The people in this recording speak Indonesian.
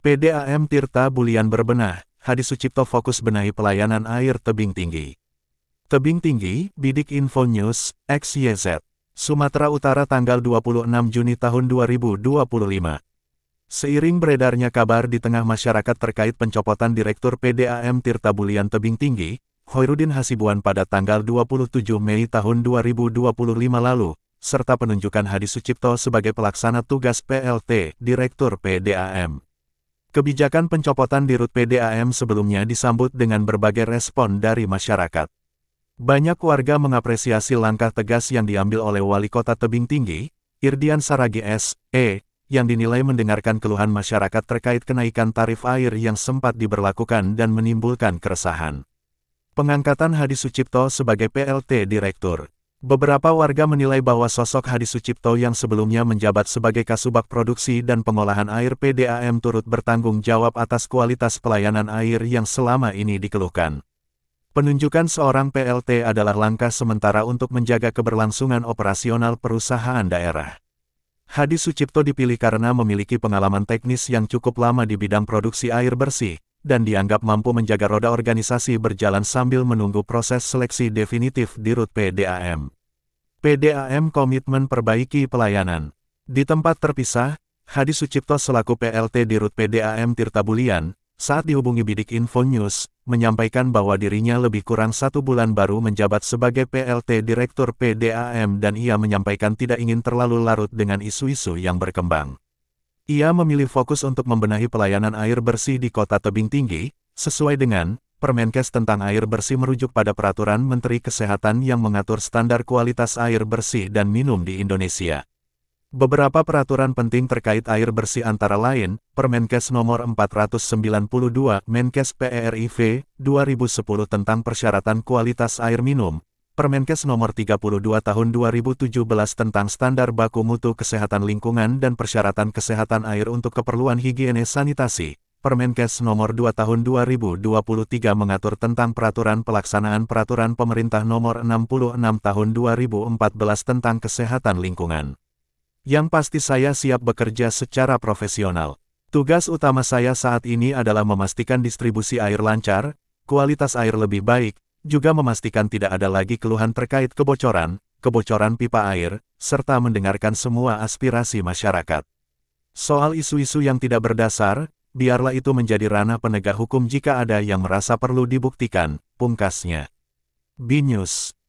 PDAM Tirta Bulian berbenah, Hadi Sucipto fokus benahi pelayanan air tebing tinggi. Tebing tinggi, Bidik Info News, XYZ. Sumatera Utara tanggal 26 Juni tahun 2025. Seiring beredarnya kabar di tengah masyarakat terkait pencopotan Direktur PDAM Tirta Bulian Tebing Tinggi, Khoirudin Hasibuan pada tanggal 27 Mei tahun 2025 lalu, serta penunjukan Hadi Sucipto sebagai pelaksana tugas PLT Direktur PDAM. Kebijakan pencopotan di Rut PDAM sebelumnya disambut dengan berbagai respon dari masyarakat. Banyak warga mengapresiasi langkah tegas yang diambil oleh Wali Kota Tebing Tinggi, Irdian Saragi S.E., yang dinilai mendengarkan keluhan masyarakat terkait kenaikan tarif air yang sempat diberlakukan dan menimbulkan keresahan. Pengangkatan Hadi Sucipto sebagai PLT Direktur. Beberapa warga menilai bahwa sosok Hadi Sucipto yang sebelumnya menjabat sebagai Kasubag Produksi dan Pengolahan Air PDAM turut bertanggung jawab atas kualitas pelayanan air yang selama ini dikeluhkan. Penunjukan seorang PLT adalah langkah sementara untuk menjaga keberlangsungan operasional perusahaan daerah. Hadi Sucipto dipilih karena memiliki pengalaman teknis yang cukup lama di bidang produksi air bersih, dan dianggap mampu menjaga roda organisasi berjalan sambil menunggu proses seleksi definitif di Rut PDAM. PDAM komitmen perbaiki pelayanan. Di tempat terpisah, Hadi Sucipto selaku PLT di Rut PDAM Tirta Bulian, saat dihubungi Bidik Info News, menyampaikan bahwa dirinya lebih kurang 1 bulan baru menjabat sebagai PLT Direktur PDAM dan ia menyampaikan tidak ingin terlalu larut dengan isu-isu yang berkembang. Ia memilih fokus untuk membenahi pelayanan air bersih di Kota Tebing Tinggi, sesuai dengan Permenkes tentang air bersih merujuk pada Peraturan Menteri Kesehatan yang mengatur standar kualitas air bersih dan minum di Indonesia. Beberapa peraturan penting terkait air bersih antara lain, Permenkes Nomor 492, Menkes PERIV, 2010 tentang persyaratan kualitas air minum, Permenkes Nomor 32 Tahun 2017 tentang standar baku mutu kesehatan lingkungan dan persyaratan kesehatan air untuk keperluan higiene sanitasi, Permenkes Nomor 2 Tahun 2023 mengatur tentang peraturan pelaksanaan Peraturan Pemerintah Nomor 66 Tahun 2014 tentang kesehatan lingkungan. Yang pasti saya siap bekerja secara profesional. Tugas utama saya saat ini adalah memastikan distribusi air lancar, kualitas air lebih baik, juga memastikan tidak ada lagi keluhan terkait kebocoran pipa air, serta mendengarkan semua aspirasi masyarakat. Soal isu-isu yang tidak berdasar, biarlah itu menjadi ranah penegak hukum jika ada yang merasa perlu dibuktikan, pungkasnya. B News.